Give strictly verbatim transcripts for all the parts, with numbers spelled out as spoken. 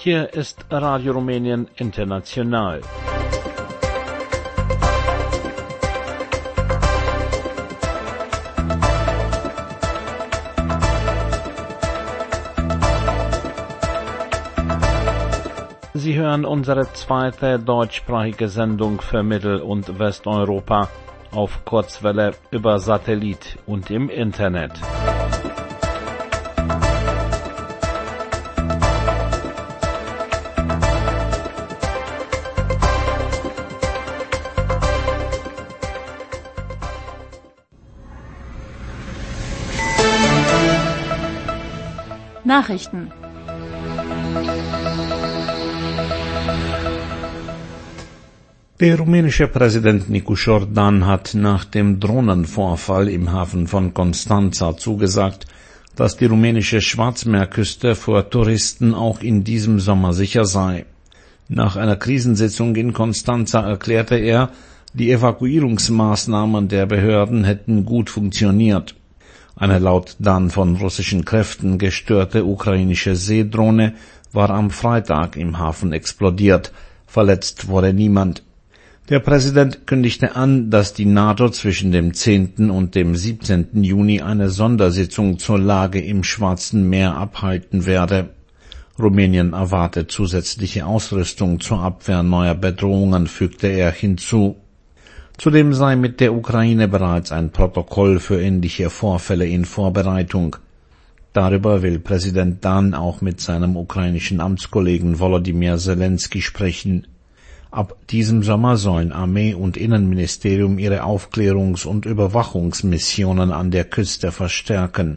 Hier ist Radio Rumänien International. Sie hören unsere zweite deutschsprachige Sendung für Mittel- und Westeuropa auf Kurzwelle, über Satellit und im Internet. Nachrichten. Der rumänische Präsident Nicu Jordan hat nach dem Drohnenvorfall im Hafen von Constanța zugesagt, dass die rumänische Schwarzmeerküste vor Touristen auch in diesem Sommer sicher sei. Nach einer Krisensitzung in Constanța erklärte er, die Evakuierungsmaßnahmen der Behörden hätten gut funktioniert. Eine laut Dan von russischen Kräften gestörte ukrainische Seedrohne war am Freitag im Hafen explodiert. Verletzt wurde niemand. Der Präsident kündigte an, dass die NATO zwischen dem zehnten und dem siebzehnten Juni eine Sondersitzung zur Lage im Schwarzen Meer abhalten werde. Rumänien erwarte zusätzliche Ausrüstung zur Abwehr neuer Bedrohungen, fügte er hinzu. Zudem sei mit der Ukraine bereits ein Protokoll für ähnliche Vorfälle in Vorbereitung. Darüber will Präsident Dan auch mit seinem ukrainischen Amtskollegen Volodymyr Zelensky sprechen. Ab diesem Sommer sollen Armee und Innenministerium ihre Aufklärungs- und Überwachungsmissionen an der Küste verstärken.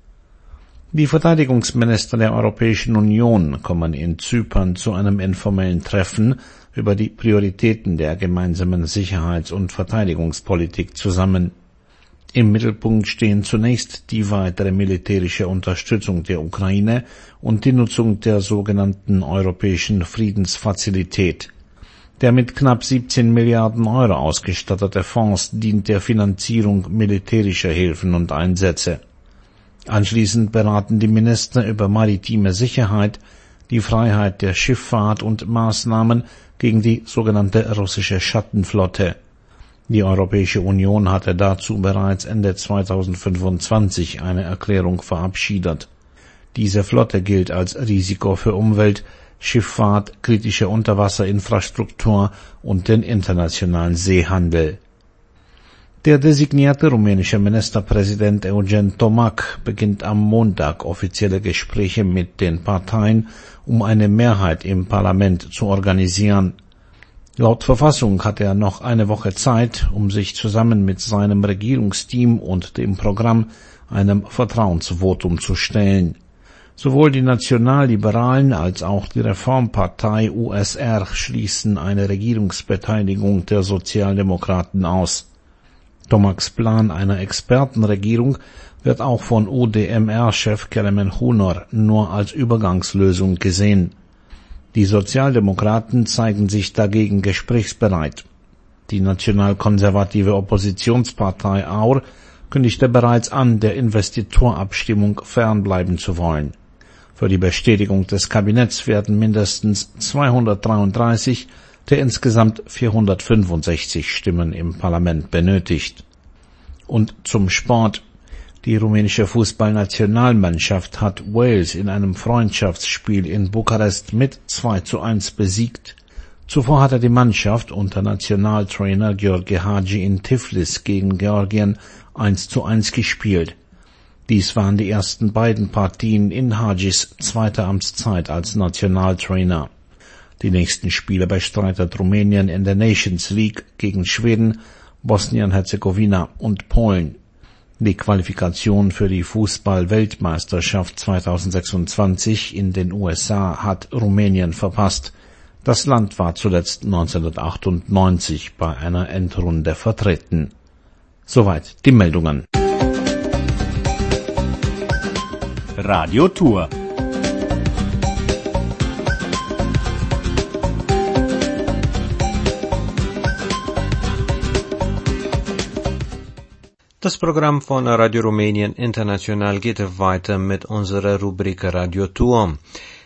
Die Verteidigungsminister der Europäischen Union kommen in Zypern zu einem informellen Treffen über die Prioritäten der gemeinsamen Sicherheits- und Verteidigungspolitik zusammen. Im Mittelpunkt stehen zunächst die weitere militärische Unterstützung der Ukraine und die Nutzung der sogenannten Europäischen Friedensfazilität. Der mit knapp siebzehn Milliarden Euro ausgestattete Fonds dient der Finanzierung militärischer Hilfen und Einsätze. Anschließend beraten die Minister über maritime Sicherheit, die Freiheit der Schifffahrt und Maßnahmen gegen die sogenannte russische Schattenflotte. Die Europäische Union hatte dazu bereits Ende zweitausendfünfundzwanzig eine Erklärung verabschiedet. Diese Flotte gilt als Risiko für Umwelt, Schifffahrt, kritische Unterwasserinfrastruktur und den internationalen Seehandel. Der designierte rumänische Ministerpräsident Eugen Tomac beginnt am Montag offizielle Gespräche mit den Parteien, um eine Mehrheit im Parlament zu organisieren. Laut Verfassung hat er noch eine Woche Zeit, um sich zusammen mit seinem Regierungsteam und dem Programm einem Vertrauensvotum zu stellen. Sowohl die Nationalliberalen als auch die Reformpartei U S R schließen eine Regierungsbeteiligung der Sozialdemokraten aus. Tomacs Plan einer Expertenregierung wird auch von U D M R-Chef Kelemen Hunor nur als Übergangslösung gesehen. Die Sozialdemokraten zeigen sich dagegen gesprächsbereit. Die nationalkonservative Oppositionspartei A U R kündigte bereits an, der Investiturabstimmung fernbleiben zu wollen. Für die Bestätigung des Kabinetts werden mindestens zweihundertdreiunddreißig der insgesamt vierhundertfünfundsechzig Stimmen im Parlament benötigt. Und zum Sport. Die rumänische Fußballnationalmannschaft hat Wales in einem Freundschaftsspiel in Bukarest mit zwei zu eins besiegt. Zuvor hatte die Mannschaft unter Nationaltrainer Gheorghe Hagi in Tiflis gegen Georgien eins zu eins gespielt. Dies waren die ersten beiden Partien in Hagis zweiter Amtszeit als Nationaltrainer. Die nächsten Spiele bestreitet Rumänien in der Nations League gegen Schweden, Bosnien-Herzegowina und Polen. Die Qualifikation für die Fußball-Weltmeisterschaft zweitausendsechsundzwanzig in den U S A hat Rumänien verpasst. Das Land war zuletzt neunzehnhundertachtundneunzig bei einer Endrunde vertreten. Soweit die Meldungen. Radio Tour. Das Programm von Radio Rumänien International geht weiter mit unserer Rubrik Radio Tour.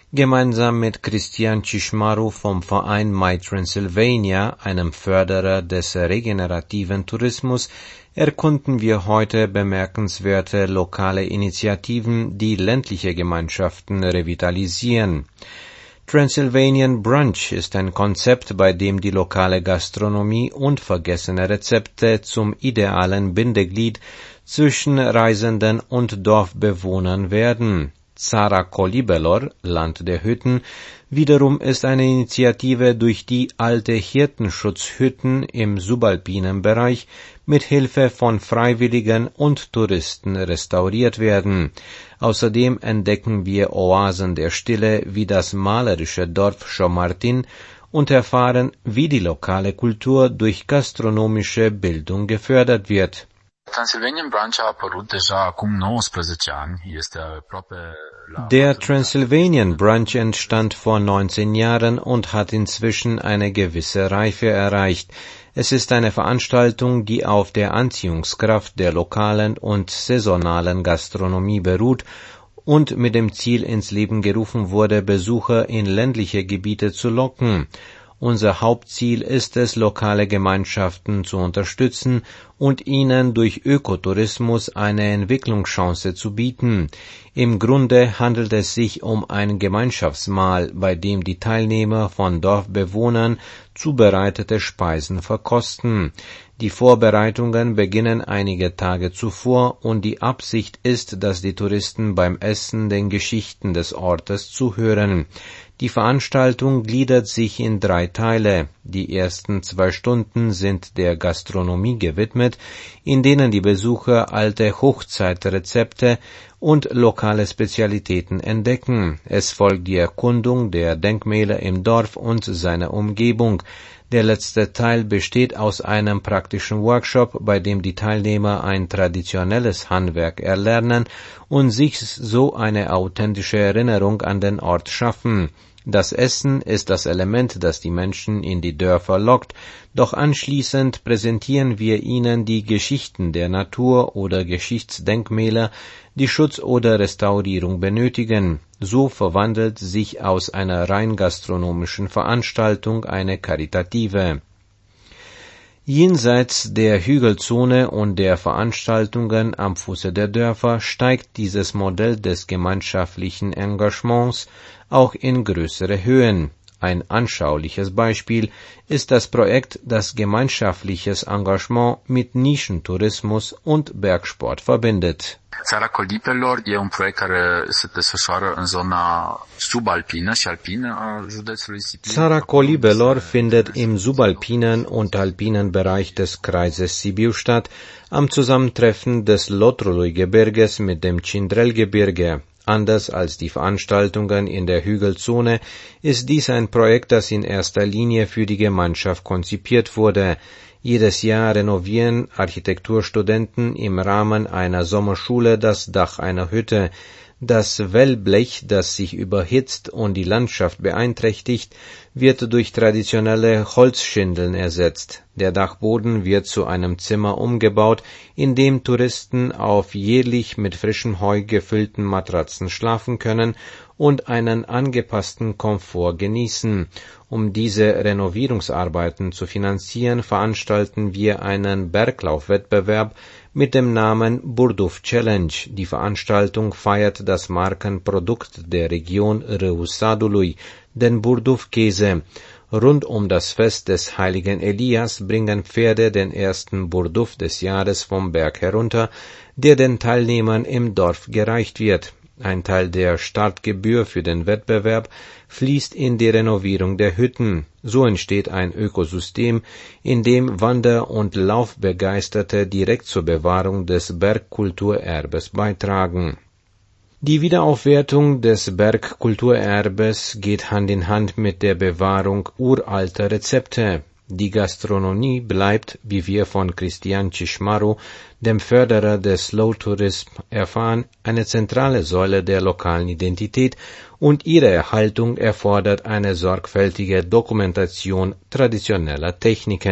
Gemeinsam mit Christian Cișmaru vom Verein My Transylvania, einem Förderer des regenerativen Tourismus, erkunden wir heute bemerkenswerte lokale Initiativen, die ländliche Gemeinschaften revitalisieren. Transylvanian Brunch ist ein Konzept, bei dem die lokale Gastronomie und vergessene Rezepte zum idealen Bindeglied zwischen Reisenden und Dorfbewohnern werden. Tsara Kolibelor, Land der Hütten, wiederum ist eine Initiative, durch die alte Hirtenschutzhütten im subalpinen Bereich mit Hilfe von Freiwilligen und Touristen restauriert werden. Außerdem entdecken wir Oasen der Stille wie das malerische Dorf Șomartin und erfahren, wie die lokale Kultur durch gastronomische Bildung gefördert wird. Transylvanian Brunch a apărut deja acum nouăsprezece ani, este aproape la... Der Transylvanian Brunch entstand vor neunzehn Jahren und hat inzwischen eine gewisse Reife erreicht. Es ist eine Veranstaltung, die auf der Anziehungskraft der lokalen und saisonalen Gastronomie beruht und mit dem Ziel ins Leben gerufen wurde, Besucher in ländliche Gebiete zu locken. Unser Hauptziel ist es, lokale Gemeinschaften zu unterstützen und ihnen durch Ökotourismus eine Entwicklungschance zu bieten. Im Grunde handelt es sich um ein Gemeinschaftsmahl, bei dem die Teilnehmer von Dorfbewohnern zubereitete Speisen verkosten. Die Vorbereitungen beginnen einige Tage zuvor und die Absicht ist, dass die Touristen beim Essen den Geschichten des Ortes zuhören. Die Veranstaltung gliedert sich in drei Teile. Die ersten zwei Stunden sind der Gastronomie gewidmet, in denen die Besucher alte Hochzeitrezepte und lokale Spezialitäten entdecken. Es folgt die Erkundung der Denkmäler im Dorf und seiner Umgebung. Der letzte Teil besteht aus einem praktischen Workshop, bei dem die Teilnehmer ein traditionelles Handwerk erlernen und sich so eine authentische Erinnerung an den Ort schaffen. Das Essen ist das Element, das die Menschen in die Dörfer lockt, doch anschließend präsentieren wir ihnen die Geschichten der Natur oder Geschichtsdenkmäler, die Schutz oder Restaurierung benötigen. So verwandelt sich aus einer rein gastronomischen Veranstaltung eine karitative. Jenseits der Hügelzone und der Veranstaltungen am Fuße der Dörfer steigt dieses Modell des gemeinschaftlichen Engagements auch in größere Höhen. Ein anschauliches Beispiel ist das Projekt, das gemeinschaftliches Engagement mit Nischentourismus und Bergsport verbindet. Țara Colipelor e un proiect care se desfășoară în zona subalpină și alpină a județului Sibiu. Țara Colibelor findet im subalpinen und alpinen Bereich des Kreises Sibiu statt, am Zusammentreffen des Lotrului-Gebirges mit dem Cindrel-Gebirge. Anders als die Veranstaltungen in der Hügelzone ist dies ein Projekt, das in erster Linie für die Gemeinschaft konzipiert wurde. Jedes Jahr renovieren Architekturstudenten im Rahmen einer Sommerschule das Dach einer Hütte. Das Wellblech, das sich überhitzt und die Landschaft beeinträchtigt, wird durch traditionelle Holzschindeln ersetzt. Der Dachboden wird zu einem Zimmer umgebaut, in dem Touristen auf jährlich mit frischem Heu gefüllten Matratzen schlafen können und einen angepassten Komfort genießen. Um diese Renovierungsarbeiten zu finanzieren, veranstalten wir einen Berglaufwettbewerb mit dem Namen Burduf Challenge. Die Veranstaltung feiert das Markenprodukt der Region Râul Sadului, den Burduf-Käse. Rund um das Fest des heiligen Elias bringen Pferde den ersten Burduf des Jahres vom Berg herunter, der den Teilnehmern im Dorf gereicht wird. Ein Teil der Startgebühr für den Wettbewerb fließt in die Renovierung der Hütten. So entsteht ein Ökosystem, in dem Wander- und Laufbegeisterte direkt zur Bewahrung des Bergkulturerbes beitragen. Die Wiederaufwertung des Bergkulturerbes geht Hand in Hand mit der Bewahrung uralter Rezepte. Die Gastronomie bleibt, wie wir von Christian Cișmaru, dem Förderer des Slow Tourism, erfahren, eine zentrale Säule der lokalen Identität und ihre Erhaltung erfordert eine sorgfältige Dokumentation traditioneller Techniken.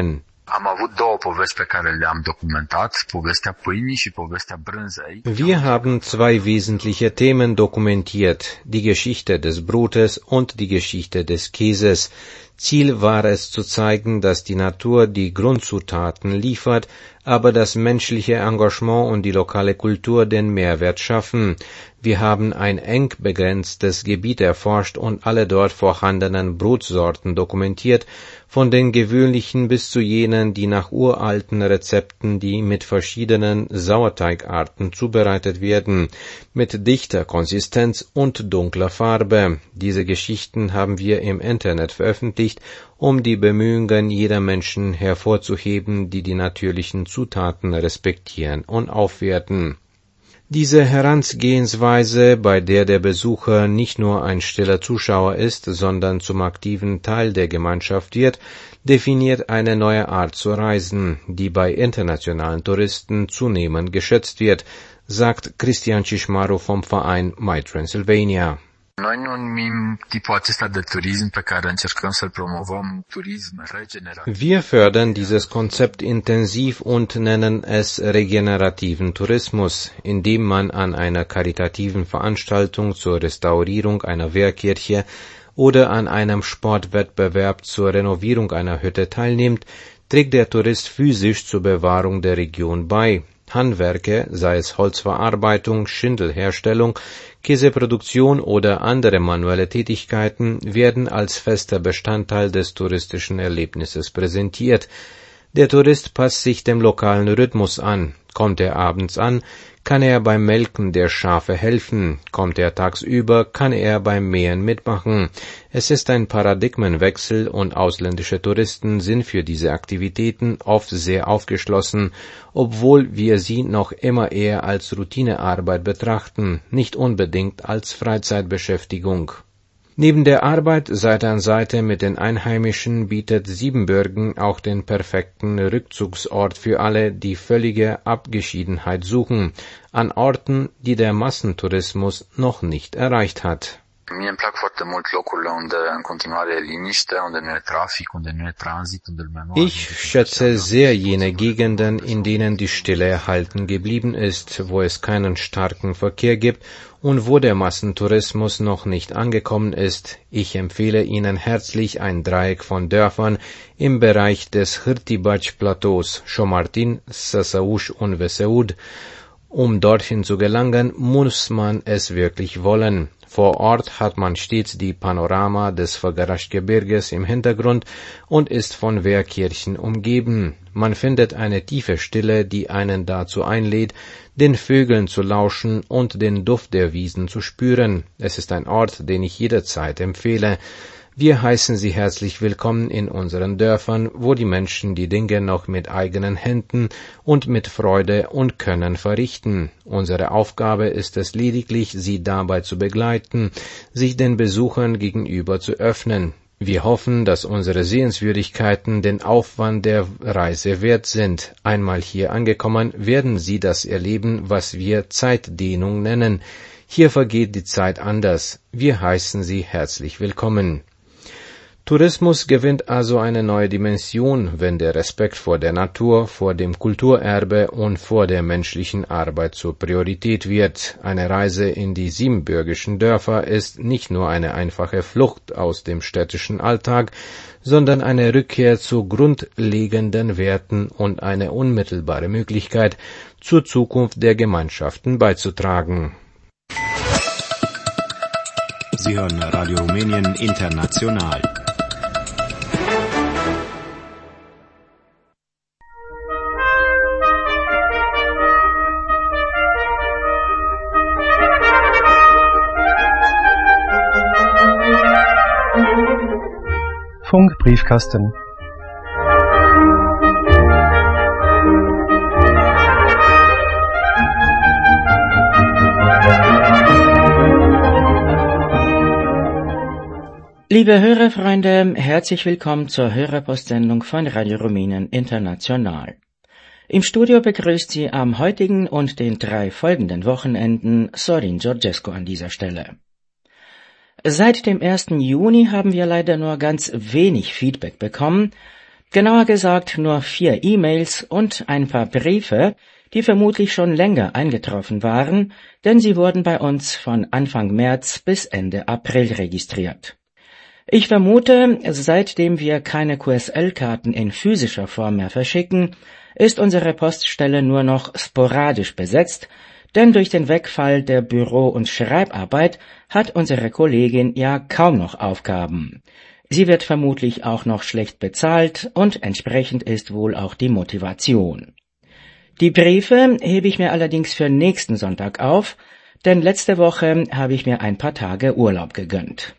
Am avut două povești pe care le-am documentat, povestea pâinii și povestea brânzei. Wir haben zwei wesentliche Themen dokumentiert, die Geschichte des Brotes und die Geschichte des Käses. Ziel war es zu zeigen, dass die Natur die Grundzutaten liefert, aber das menschliche Engagement und die lokale Kultur den Mehrwert schaffen. Wir haben ein eng begrenztes Gebiet erforscht und alle dort vorhandenen Brotsorten dokumentiert, von den gewöhnlichen bis zu jenen, die nach uralten Rezepten, die mit verschiedenen Sauerteigarten zubereitet werden, mit dichter Konsistenz und dunkler Farbe. Diese Geschichten haben wir im Internet veröffentlicht, um die Bemühungen jeder Menschen hervorzuheben, die die natürlichen Zutaten respektieren und aufwerten. Diese Herangehensweise, bei der der Besucher nicht nur ein stiller Zuschauer ist, sondern zum aktiven Teil der Gemeinschaft wird, definiert eine neue Art zu reisen, die bei internationalen Touristen zunehmend geschätzt wird, sagt Cristian Cișmaru vom Verein My Transylvania. Noi nu numim tipul acesta de turism pe care încercăm să-l promovăm turism regenerativ. Wir fördern dieses Konzept intensiv und nennen es regenerativen Tourismus, indem man an einer karitativen Veranstaltung zur Restaurierung einer Wehrkirche oder an einem Sportwettbewerb zur Renovierung einer Hütte teilnimmt, trägt der Tourist physisch zur Bewahrung der Region bei. Handwerke, sei es Holzverarbeitung, Schindelherstellung, Käseproduktion oder andere manuelle Tätigkeiten, werden als fester Bestandteil des touristischen Erlebnisses präsentiert. Der Tourist passt sich dem lokalen Rhythmus an. Kommt er abends an, kann er beim Melken der Schafe helfen. Kommt er tagsüber, kann er beim Mähen mitmachen. Es ist ein Paradigmenwechsel und ausländische Touristen sind für diese Aktivitäten oft sehr aufgeschlossen, obwohl wir sie noch immer eher als Routinearbeit betrachten, nicht unbedingt als Freizeitbeschäftigung. Neben der Arbeit Seite an Seite mit den Einheimischen bietet Siebenbürgen auch den perfekten Rückzugsort für alle, die völlige Abgeschiedenheit suchen, an Orten, die der Massentourismus noch nicht erreicht hat. Mie îmi plac foarte mult locurile unde în continuare e liniște, unde nu e trafic, unde nu e tranzit, unde lumea nu... Ich schätze sehr jene Gegenden, in denen die Stille erhalten geblieben ist, wo es keinen starken Verkehr gibt und wo der Massentourismus noch nicht angekommen ist. Ich empfehle Ihnen herzlich ein Dreieck von Dörfern im Bereich des Hârtibaci-Plateaus, Șomartin, Săsăuș und Veseud. Um dorthin zu gelangen, muss man es wirklich wollen. Vor Ort hat man stets die Panorama des Făgăraș-Gebirges im Hintergrund und ist von Wehrkirchen umgeben. Man findet eine tiefe Stille, die einen dazu einlädt, den Vögeln zu lauschen und den Duft der Wiesen zu spüren. Es ist ein Ort, den ich jederzeit empfehle. Wir heißen Sie herzlich willkommen in unseren Dörfern, wo die Menschen die Dinge noch mit eigenen Händen und mit Freude und Können verrichten. Unsere Aufgabe ist es lediglich, Sie dabei zu begleiten, sich den Besuchern gegenüber zu öffnen. Wir hoffen, dass unsere Sehenswürdigkeiten den Aufwand der Reise wert sind. Einmal hier angekommen, werden Sie das erleben, was wir Zeitdehnung nennen. Hier vergeht die Zeit anders. Wir heißen Sie herzlich willkommen. Tourismus gewinnt also eine neue Dimension, wenn der Respekt vor der Natur, vor dem Kulturerbe und vor der menschlichen Arbeit zur Priorität wird. Eine Reise in die siebenbürgischen Dörfer ist nicht nur eine einfache Flucht aus dem städtischen Alltag, sondern eine Rückkehr zu grundlegenden Werten und eine unmittelbare Möglichkeit, zur Zukunft der Gemeinschaften beizutragen. Sie hören Radio Rumänien International. Funkbriefkasten. Liebe Hörerfreunde, herzlich willkommen zur Hörerpostsendung von Radio Rumänien International. Im Studio begrüßt Sie am heutigen und den drei folgenden Wochenenden Sorin Georgescu an dieser Stelle. Seit dem ersten Juni haben wir leider nur ganz wenig Feedback bekommen. genauer gesagt nur vier E-Mails und ein paar Briefe, die vermutlich schon länger eingetroffen waren, denn sie wurden bei uns von Anfang März bis Ende April registriert. Ich vermute, seitdem wir keine Q S L-Karten in physischer Form mehr verschicken, ist unsere Poststelle nur noch sporadisch besetzt, denn durch den Wegfall der Büro- und Schreibarbeit hat unsere Kollegin ja kaum noch Aufgaben. Sie wird vermutlich auch noch schlecht bezahlt und entsprechend ist wohl auch die Motivation. Die Briefe hebe ich mir allerdings für nächsten Sonntag auf, denn letzte Woche habe ich mir ein paar Tage Urlaub gegönnt.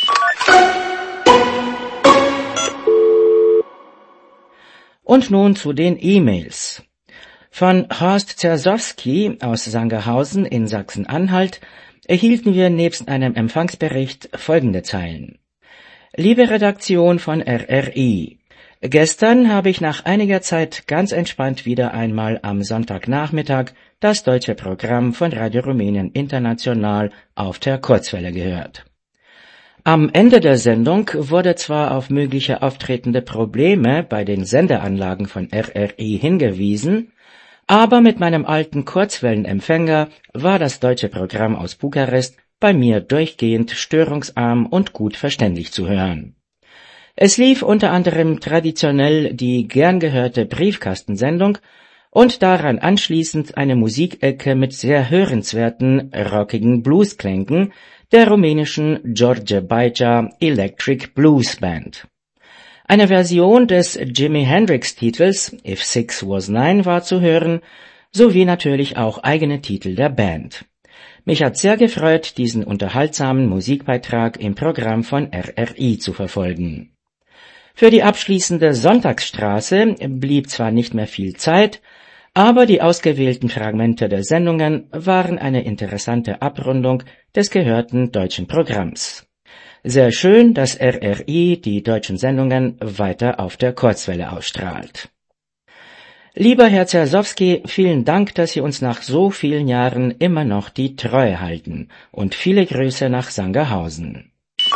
Und nun zu den E-Mails. Von Horst Zersowski aus Sangerhausen in Sachsen-Anhalt erhielten wir nebst einem Empfangsbericht folgende Zeilen. Liebe Redaktion von R R I, gestern habe ich nach einiger Zeit ganz entspannt wieder einmal am Sonntagnachmittag das deutsche Programm von Radio Rumänien International auf der Kurzwelle gehört. Am Ende der Sendung wurde zwar auf mögliche auftretende Probleme bei den Sendeanlagen von R R I hingewiesen, aber mit meinem alten Kurzwellenempfänger war das deutsche Programm aus Bukarest bei mir durchgehend störungsarm und gut verständlich zu hören. Es lief unter anderem traditionell die gern gehörte Briefkastensendung und daran anschließend eine Musikecke mit sehr hörenswerten, rockigen Bluesklängen der rumänischen George Baja Electric Blues Band. Eine Version des Jimi Hendrix Titels If Six Was Nine war zu hören, sowie natürlich auch eigene Titel der Band. Mich hat sehr gefreut, diesen unterhaltsamen Musikbeitrag im Programm von R R I zu verfolgen. Für die abschließende Sonntagsstraße blieb zwar nicht mehr viel Zeit, aber die ausgewählten Fragmente der Sendungen waren eine interessante Abrundung des gehörten deutschen Programms. Sehr schön, dass R R I die deutschen Sendungen weiter auf der Kurzwelle ausstrahlt. Lieber Herr Zersowski, vielen Dank, dass Sie uns nach so vielen Jahren immer noch die Treue halten und viele Grüße nach Sangerhausen.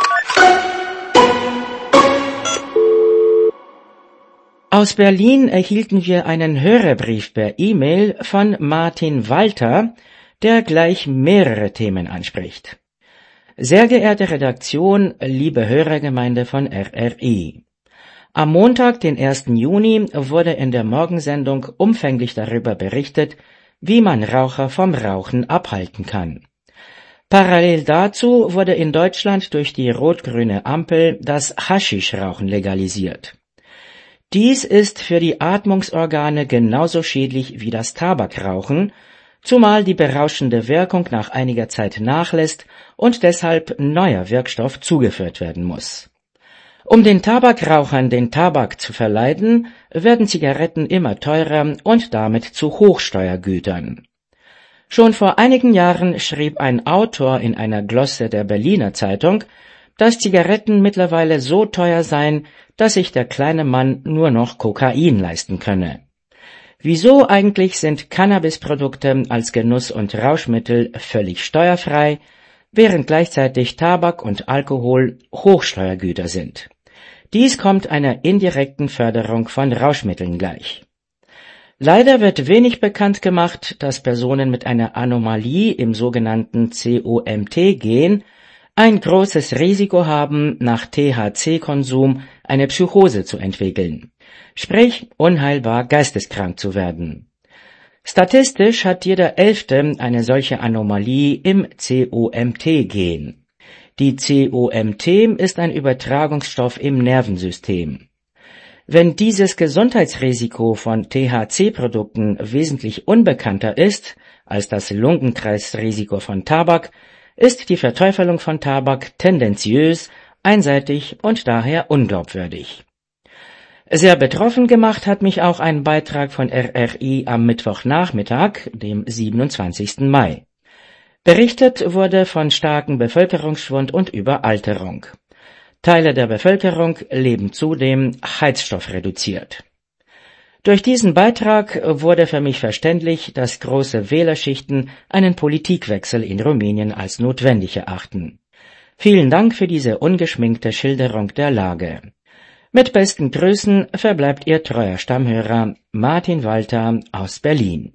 Aus Berlin erhielten wir einen Hörerbrief per E-Mail von Martin Walter, der gleich mehrere Themen anspricht. Sehr geehrte Redaktion, liebe Hörergemeinde von R R I. Am Montag, den ersten Juni, wurde in der Morgensendung umfänglich darüber berichtet, wie man Raucher vom Rauchen abhalten kann. Parallel dazu wurde in Deutschland durch die rot-grüne Ampel das Haschischrauchen legalisiert. Dies ist für die Atmungsorgane genauso schädlich wie das Tabakrauchen, zumal die berauschende Wirkung nach einiger Zeit nachlässt und deshalb neuer Wirkstoff zugeführt werden muss. Um den Tabakrauchern den Tabak zu verleiden, werden Zigaretten immer teurer und damit zu Hochsteuergütern. Schon vor einigen Jahren schrieb ein Autor in einer Glosse der Berliner Zeitung, dass Zigaretten mittlerweile so teuer seien, dass sich der kleine Mann nur noch Kokain leisten könne. Wieso eigentlich sind Cannabisprodukte als Genuss- und Rauschmittel völlig steuerfrei, während gleichzeitig Tabak und Alkohol Hochsteuergüter sind? Dies kommt einer indirekten Förderung von Rauschmitteln gleich. Leider wird wenig bekannt gemacht, dass Personen mit einer Anomalie im sogenannten C O M T-Gen ein großes Risiko haben, nach T H C-Konsum eine Psychose zu entwickeln, sprich unheilbar geisteskrank zu werden. Statistisch hat jeder Elfte eine solche Anomalie im C O M T-Gen. Die C O M T ist ein Übertragungsstoff im Nervensystem. Wenn dieses Gesundheitsrisiko von T H C-Produkten wesentlich unbekannter ist als das Lungenkrebsrisiko von Tabak, ist die Verteufelung von Tabak tendenziös, einseitig und daher unglaubwürdig. Sehr betroffen gemacht hat mich auch ein Beitrag von R R I am Mittwochnachmittag, dem siebenundzwanzigsten Mai. Berichtet wurde von starkem Bevölkerungsschwund und Überalterung. Teile der Bevölkerung leben zudem heizstoffreduziert. Durch diesen Beitrag wurde für mich verständlich, dass große Wählerschichten einen Politikwechsel in Rumänien als notwendig erachten. Vielen Dank für diese ungeschminkte Schilderung der Lage. Mit besten Grüßen verbleibt Ihr treuer Stammhörer Martin Walter aus Berlin.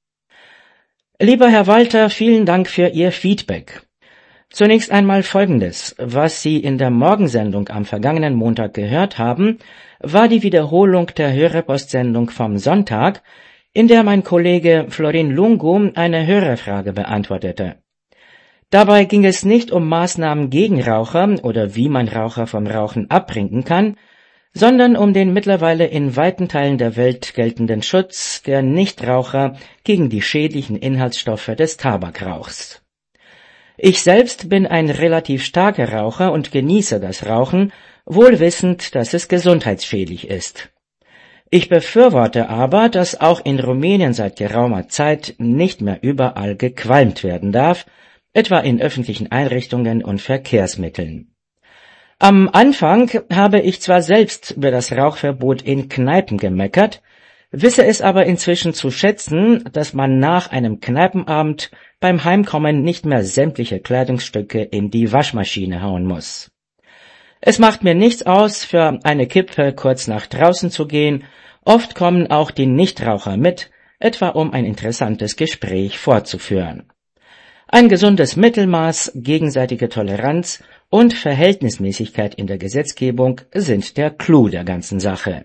Lieber Herr Walter, vielen Dank für Ihr Feedback. Zunächst einmal Folgendes. Was Sie in der Morgensendung am vergangenen Montag gehört haben, war die Wiederholung der Hörerpostsendung vom Sonntag, in der mein Kollege Florin Lungu eine Hörerfrage beantwortete. Dabei ging es nicht um Maßnahmen gegen Raucher oder wie man Raucher vom Rauchen abbringen kann, sondern um den mittlerweile in weiten Teilen der Welt geltenden Schutz der Nichtraucher gegen die schädlichen Inhaltsstoffe des Tabakrauchs. Ich selbst bin ein relativ starker Raucher und genieße das Rauchen, wohl wissend, dass es gesundheitsschädlich ist. Ich befürworte aber, dass auch in Rumänien seit geraumer Zeit nicht mehr überall gequalmt werden darf, etwa in öffentlichen Einrichtungen und Verkehrsmitteln. Am Anfang habe ich zwar selbst über das Rauchverbot in Kneipen gemeckert, wisse es aber inzwischen zu schätzen, dass man nach einem Kneipenabend beim Heimkommen nicht mehr sämtliche Kleidungsstücke in die Waschmaschine hauen muss. Es macht mir nichts aus, für eine Kippe kurz nach draußen zu gehen, oft kommen auch die Nichtraucher mit, etwa um ein interessantes Gespräch fortzuführen. Ein gesundes Mittelmaß, gegenseitige Toleranz und Verhältnismäßigkeit in der Gesetzgebung sind der Clou der ganzen Sache.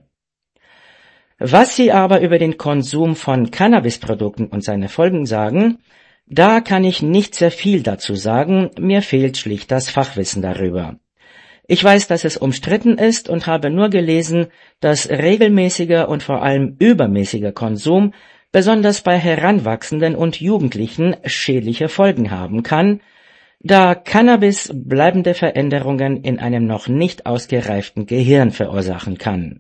Was Sie aber über den Konsum von Cannabisprodukten und seine Folgen sagen, da kann ich nicht sehr viel dazu sagen, mir fehlt schlicht das Fachwissen darüber. Ich weiß, dass es umstritten ist und habe nur gelesen, dass regelmäßiger und vor allem übermäßiger Konsum besonders bei Heranwachsenden und Jugendlichen schädliche Folgen haben kann, da Cannabis bleibende Veränderungen in einem noch nicht ausgereiften Gehirn verursachen kann.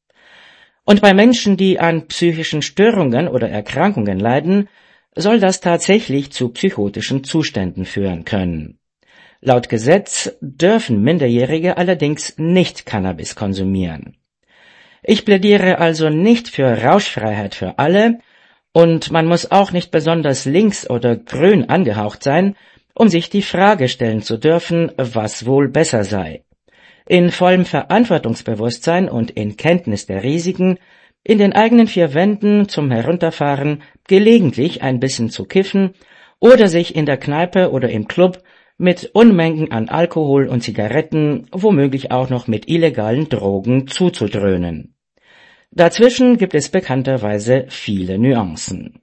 Und bei Menschen, die an psychischen Störungen oder Erkrankungen leiden, soll das tatsächlich zu psychotischen Zuständen führen können. Laut Gesetz dürfen Minderjährige allerdings nicht Cannabis konsumieren. Ich plädiere also nicht für Rauschfreiheit für alle, und man muss auch nicht besonders links oder grün angehaucht sein, um sich die Frage stellen zu dürfen, was wohl besser sei. In vollem Verantwortungsbewusstsein und in Kenntnis der Risiken, in den eigenen vier Wänden zum Herunterfahren, gelegentlich ein bisschen zu kiffen oder sich in der Kneipe oder im Club mit Unmengen an Alkohol und Zigaretten, womöglich auch noch mit illegalen Drogen zuzudröhnen. Dazwischen gibt es bekannterweise viele Nuancen.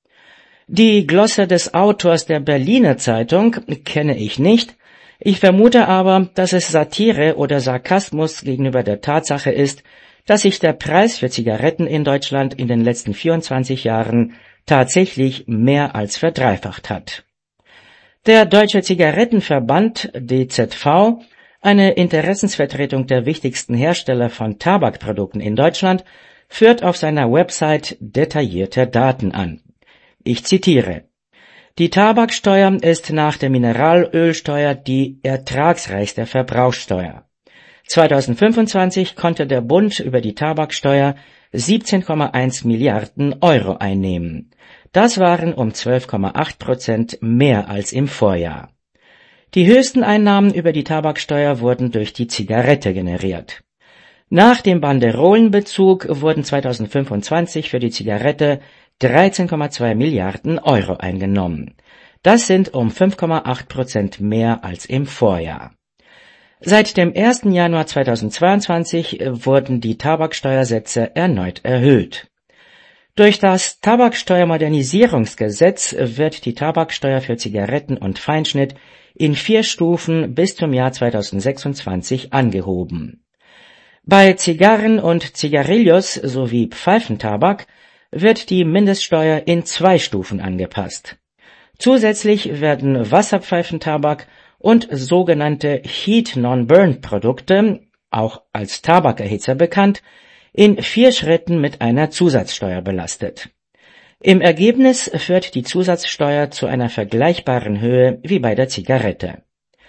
Die Glosse des Autors der Berliner Zeitung kenne ich nicht, ich vermute aber, dass es Satire oder Sarkasmus gegenüber der Tatsache ist, dass sich der Preis für Zigaretten in Deutschland in den letzten vierundzwanzig Jahren tatsächlich mehr als verdreifacht hat. Der Deutsche Zigarettenverband D Z V, eine Interessensvertretung der wichtigsten Hersteller von Tabakprodukten in Deutschland, führt auf seiner Website detaillierte Daten an. Ich zitiere: Die Tabaksteuer ist nach der Mineralölsteuer die ertragsreichste Verbrauchssteuer. zweitausendfünfundzwanzig konnte der Bund über die Tabaksteuer siebzehn Komma eins Milliarden Euro einnehmen. Das waren um zwölf Komma acht Prozent mehr als im Vorjahr. Die höchsten Einnahmen über die Tabaksteuer wurden durch die Zigarette generiert. Nach dem Banderolenbezug wurden zweitausendfünfundzwanzig für die Zigarette dreizehn Komma zwei Milliarden Euro eingenommen. Das sind um fünf Komma acht Prozent mehr als im Vorjahr. Seit dem ersten Januar zweitausendzweiundzwanzig wurden die Tabaksteuersätze erneut erhöht. Durch das Tabaksteuermodernisierungsgesetz wird die Tabaksteuer für Zigaretten und Feinschnitt in vier Stufen bis zum Jahr zweitausendsechsundzwanzig angehoben. Bei Zigarren und Zigarillos sowie Pfeifentabak wird die Mindeststeuer in zwei Stufen angepasst. Zusätzlich werden Wasserpfeifentabak und sogenannte Heat-Non-Burn-Produkte, auch als Tabakerhitzer bekannt, in vier Schritten mit einer Zusatzsteuer belastet. Im Ergebnis führt die Zusatzsteuer zu einer vergleichbaren Höhe wie bei der Zigarette.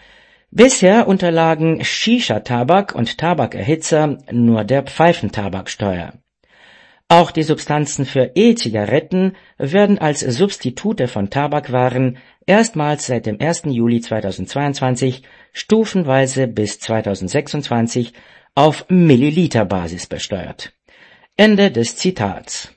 Bisher unterlagen Shisha-Tabak und Tabakerhitzer nur der Pfeifentabaksteuer. Auch die Substanzen für E-Zigaretten werden als Substitute von Tabakwaren erstmals seit dem ersten Juli zweitausendzweiundzwanzig stufenweise bis zweitausendsechsundzwanzig auf Milliliterbasis besteuert. Ende des Zitats.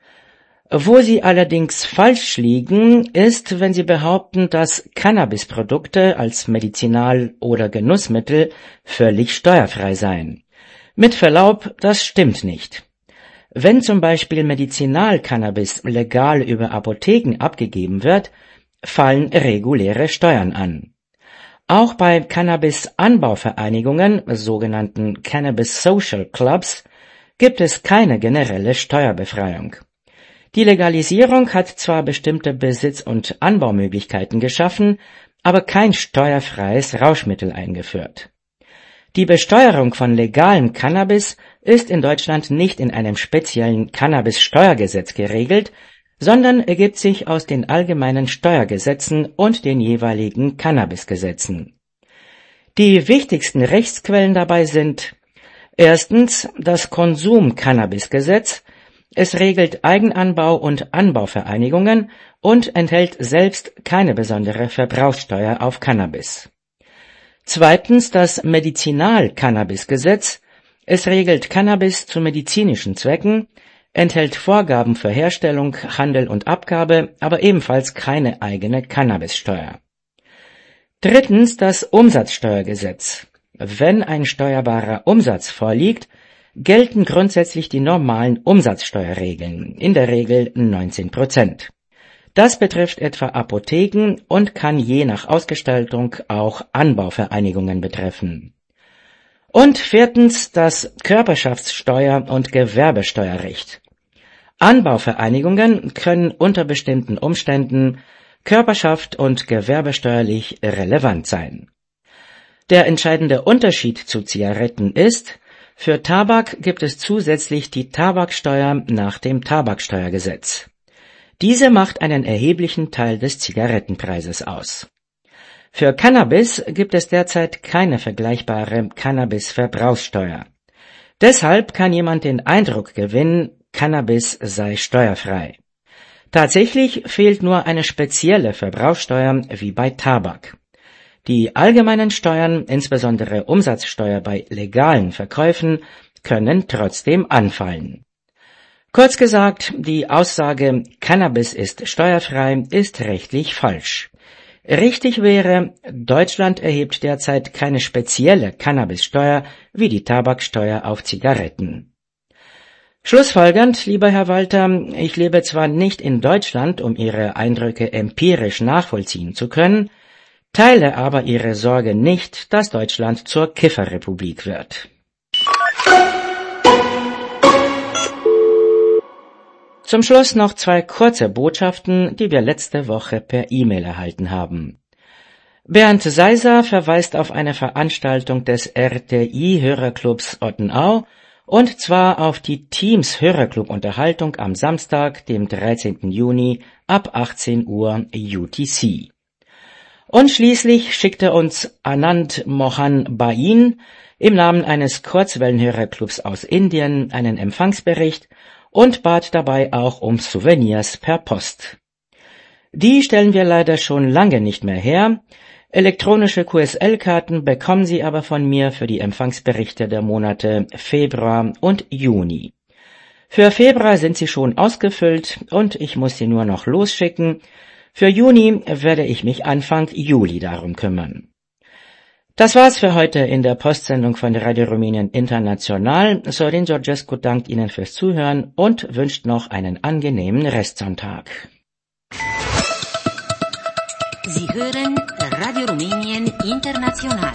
Wo Sie allerdings falsch liegen, ist, wenn Sie behaupten, dass Cannabisprodukte als Medizinal- oder Genussmittel völlig steuerfrei seien. Mit Verlaub, das stimmt nicht. Wenn zum Beispiel Medizinalcannabis legal über Apotheken abgegeben wird, fallen reguläre Steuern an. Auch bei Cannabis-Anbauvereinigungen, sogenannten Cannabis Social Clubs, gibt es keine generelle Steuerbefreiung. Die Legalisierung hat zwar bestimmte Besitz- und Anbaumöglichkeiten geschaffen, aber kein steuerfreies Rauschmittel eingeführt. Die Besteuerung von legalem Cannabis ist in Deutschland nicht in einem speziellen Cannabis-Steuergesetz geregelt, sondern ergibt sich aus den allgemeinen Steuergesetzen und den jeweiligen Cannabisgesetzen. Die wichtigsten Rechtsquellen dabei sind erstens das Konsum-Cannabis-Gesetz. Es regelt Eigenanbau und Anbauvereinigungen und enthält selbst keine besondere Verbrauchssteuer auf Cannabis. Zweitens das Medizinal-Cannabis-Gesetz. Es regelt Cannabis zu medizinischen Zwecken, enthält Vorgaben für Herstellung, Handel und Abgabe, aber ebenfalls keine eigene Cannabissteuer. Drittens das Umsatzsteuergesetz. Wenn ein steuerbarer Umsatz vorliegt, gelten grundsätzlich die normalen Umsatzsteuerregeln, in der Regel neunzehn Prozent. Das betrifft etwa Apotheken und kann je nach Ausgestaltung auch Anbauvereinigungen betreffen. Und viertens das Körperschaftssteuer- und Gewerbesteuerrecht. Anbauvereinigungen können unter bestimmten Umständen körperschaft- und gewerbesteuerlich relevant sein. Der entscheidende Unterschied zu Zigaretten ist, für Tabak gibt es zusätzlich die Tabaksteuer nach dem Tabaksteuergesetz. Diese macht einen erheblichen Teil des Zigarettenpreises aus. Für Cannabis gibt es derzeit keine vergleichbare Cannabis-Verbrauchssteuer. Deshalb kann jemand den Eindruck gewinnen, Cannabis sei steuerfrei. Tatsächlich fehlt nur eine spezielle Verbrauchssteuer wie bei Tabak. Die allgemeinen Steuern, insbesondere Umsatzsteuer bei legalen Verkäufen, können trotzdem anfallen. Kurz gesagt, die Aussage, Cannabis ist steuerfrei, ist rechtlich falsch. Richtig wäre, Deutschland erhebt derzeit keine spezielle Cannabissteuer wie die Tabaksteuer auf Zigaretten. Schlussfolgernd, lieber Herr Walter, ich lebe zwar nicht in Deutschland, um Ihre Eindrücke empirisch nachvollziehen zu können, teile aber Ihre Sorge nicht, dass Deutschland zur Kifferrepublik wird. Zum Schluss noch zwei kurze Botschaften, die wir letzte Woche per E-Mail erhalten haben. Bernd Seiser verweist auf eine Veranstaltung des R T I-Hörerclubs Ottenau, und zwar auf die Teams-Hörerclub-Unterhaltung am Samstag, dem dreizehnten Juni ab achtzehn Uhr U T C. Und schließlich schickte uns Anand Mohan Bain im Namen eines Kurzwellenhörerclubs aus Indien einen Empfangsbericht und bat dabei auch um Souvenirs per Post. Die stellen wir leider schon lange nicht mehr her. Elektronische Q S L-Karten bekommen Sie aber von mir für die Empfangsberichte der Monate Februar und Juni. Für Februar sind sie schon ausgefüllt und ich muss sie nur noch losschicken. Für Juni werde ich mich Anfang Juli darum kümmern. Das war's für heute in der Postsendung von Radio Rumänien International. Sorin Georgescu dankt Ihnen fürs Zuhören und wünscht noch einen angenehmen Restsonntag. Sie hören Radio Rumänien International.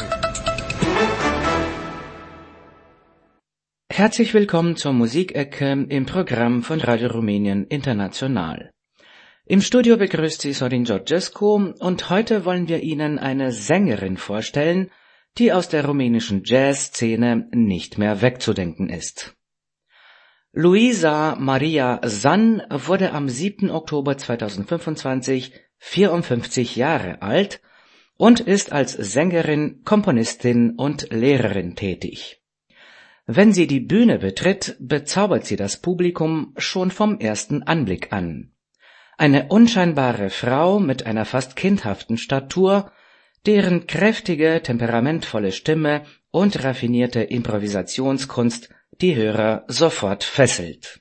Herzlich willkommen zur Musikecke im Programm von Radio Rumänien International. Im Studio begrüßt Sie Sorin Georgescu und heute wollen wir Ihnen eine Sängerin vorstellen, die aus der rumänischen Jazzszene nicht mehr wegzudenken ist. Luisa Maria San wurde am siebten Oktober zweitausendfünfundzwanzig vierundfünfzig Jahre alt und ist als Sängerin, Komponistin und Lehrerin tätig. Wenn sie die Bühne betritt, bezaubert sie das Publikum schon vom ersten Anblick an. Eine unscheinbare Frau mit einer fast kindhaften Statur, deren kräftige, temperamentvolle Stimme und raffinierte Improvisationskunst die Hörer sofort fesselt.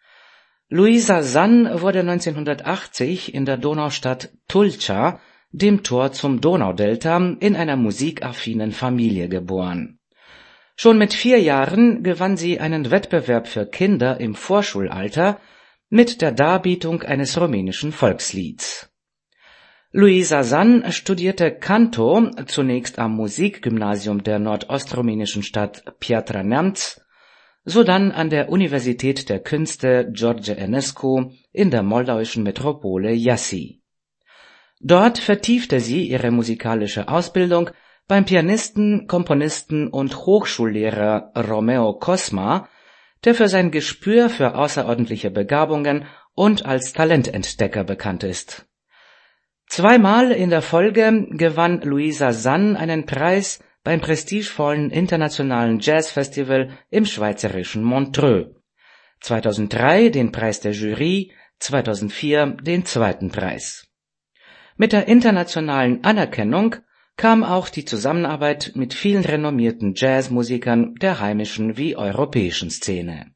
Luisa Sann wurde neunzehnhundertachtzig in der Donaustadt Tulcza, dem Tor zum Donaudelta, in einer musikaffinen Familie geboren. Schon mit vier Jahren gewann sie einen Wettbewerb für Kinder im Vorschulalter mit der Darbietung eines rumänischen Volkslieds. Luisa Sann studierte Canto zunächst am Musikgymnasium der nordostrumänischen Stadt Piatra Neamț, sodann an der Universität der Künste George Enescu in der moldauischen Metropole Iași. Dort vertiefte sie ihre musikalische Ausbildung beim Pianisten, Komponisten und Hochschullehrer Romeo Cosma, der für sein Gespür für außerordentliche Begabungen und als Talententdecker bekannt ist. Zweimal in der Folge gewann Luisa Sann einen Preis beim prestigevollen internationalen Jazzfestival im schweizerischen Montreux. zweitausenddrei den Preis der Jury, zweitausendvier den zweiten Preis. Mit der internationalen Anerkennung kam auch die Zusammenarbeit mit vielen renommierten Jazzmusikern der heimischen wie europäischen Szene.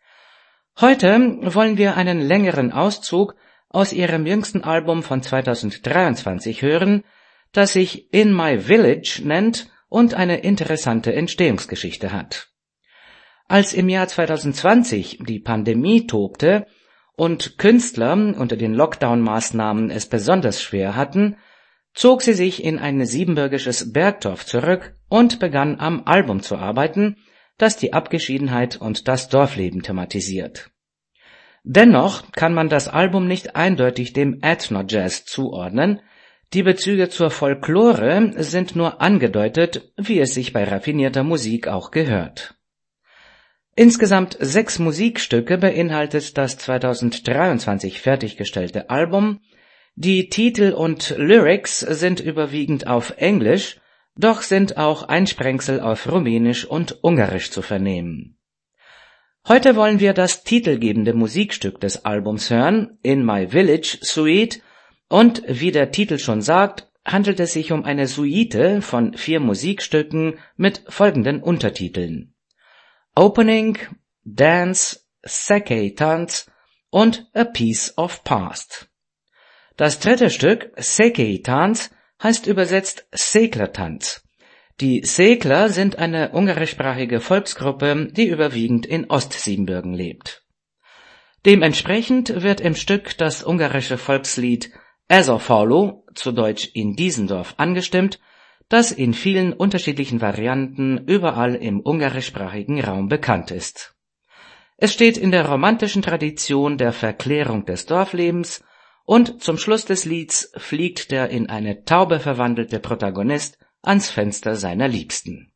Heute wollen wir einen längeren Auszug aus ihrem jüngsten Album von zweitausenddreiundzwanzig hören, das sich In My Village nennt und eine interessante Entstehungsgeschichte hat. Als im Jahr zweitausendzwanzig die Pandemie tobte und Künstler unter den Lockdown-Maßnahmen es besonders schwer hatten, zog sie sich in ein siebenbürgisches Bergdorf zurück und begann am Album zu arbeiten, das die Abgeschiedenheit und das Dorfleben thematisiert. Dennoch kann man das Album nicht eindeutig dem Ethno-Jazz zuordnen, die Bezüge zur Folklore sind nur angedeutet, wie es sich bei raffinierter Musik auch gehört. Insgesamt sechs Musikstücke beinhaltet das zweitausenddreiundzwanzig fertiggestellte Album. Die Titel und Lyrics sind überwiegend auf Englisch, doch sind auch Einsprengsel auf Rumänisch und Ungarisch zu vernehmen. Heute wollen wir das titelgebende Musikstück des Albums hören, In My Village Suite, und wie der Titel schon sagt, handelt es sich um eine Suite von vier Musikstücken mit folgenden Untertiteln: Opening, Dance, Second Tanz und A Piece of Past. Das dritte Stück, Second Tanz, heißt übersetzt Seglertanz. Die Segler sind eine ungarischsprachige Volksgruppe, die überwiegend in Ostsiebenbürgen lebt. Dementsprechend wird im Stück das ungarische Volkslied Ezerfaló, zu Deutsch In Diesendorf, angestimmt, das in vielen unterschiedlichen Varianten überall im ungarischsprachigen Raum bekannt ist. Es steht in der romantischen Tradition der Verklärung des Dorflebens und zum Schluss des Lieds fliegt der in eine Taube verwandelte Protagonist ans Fenster seiner Liebsten.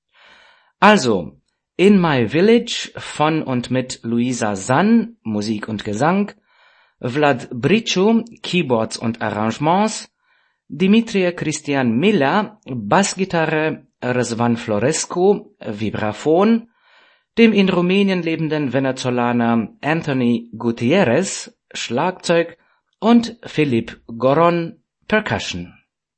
Also, In My Village von und mit Luisa Sann, Musik und Gesang, Vlad Briciu, Keyboards und Arrangements, Dimitrie Cristian Mila, Bassgitarre, Răzvan Florescu, Vibraphon, dem in Rumänien lebenden Venezolaner Anthony Gutierrez, Schlagzeug und Filip Goron, Percussion.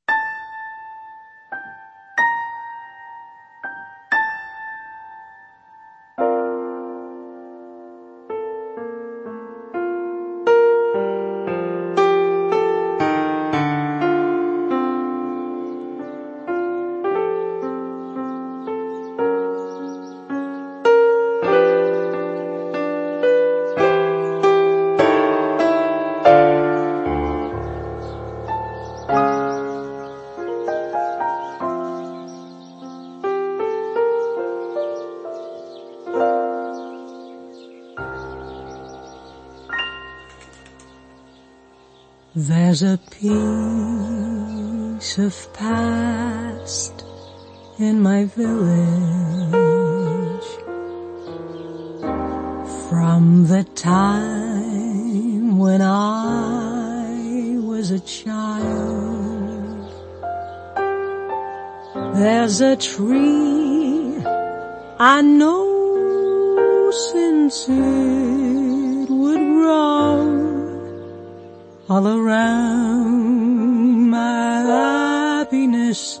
There's a piece of past in my village from the time when I was a child. There's a tree I know since it would grow all around my happiness this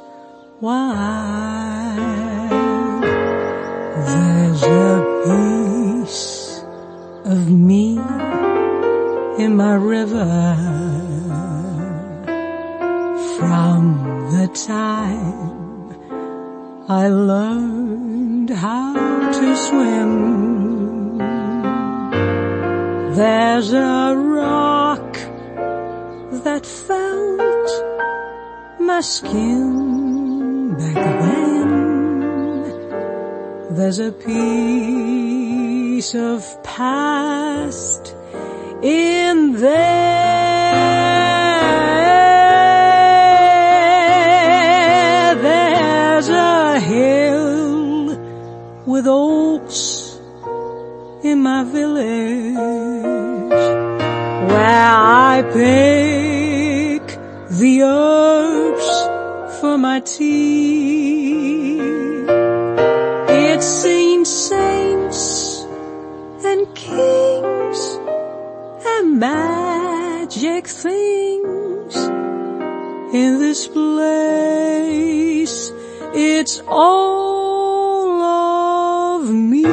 while. There's a piece of me in my river from the time I learned how to swim. There's a rock that felt my skin back then. There's a piece of past in there. There's a hill with oaks in my village where I pick the herbs for my tea. It's seen saints and kings and magic things in this place. It's all of me.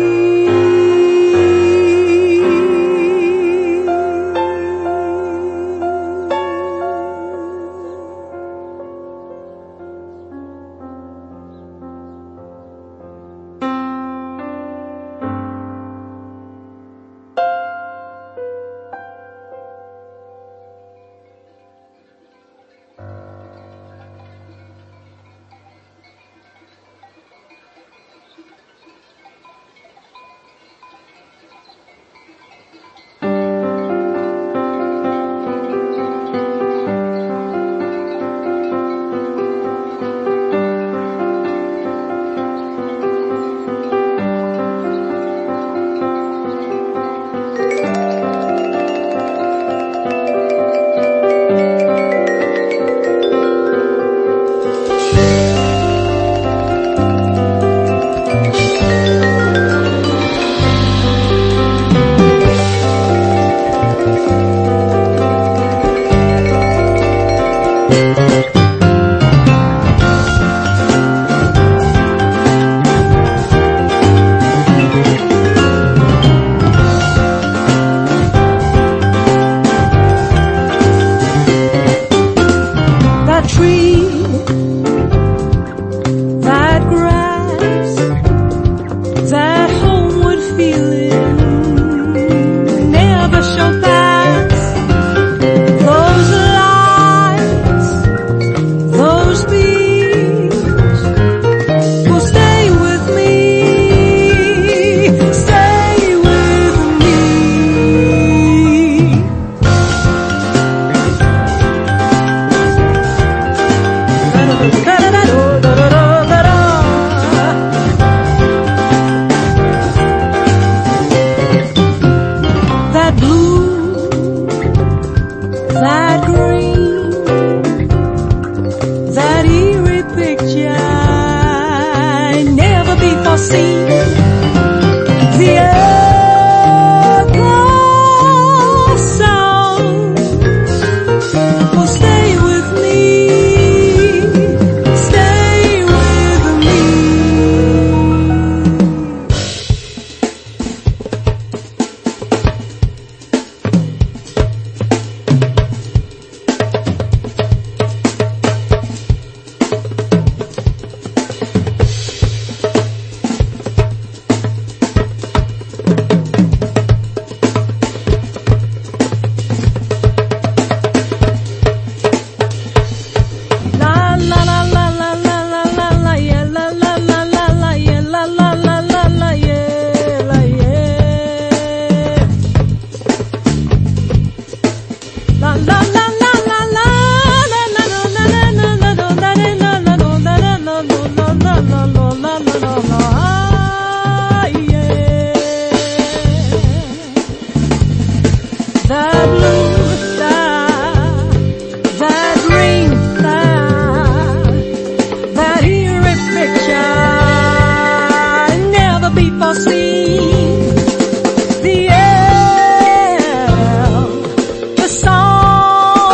The air, the song